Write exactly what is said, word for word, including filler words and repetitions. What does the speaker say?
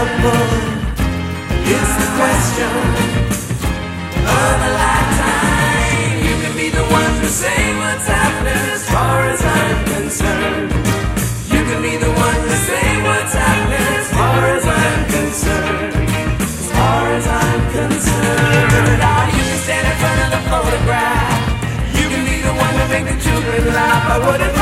unstoppable. It's the question of a lifetime. You can be the one to say what's happening as far as I'm concerned. You can be the one to say what's happening as far as I'm concerned. As far as I'm concerned. Oh, you can stand in front of the photograph. You can be the one to make the children laugh. I wouldn't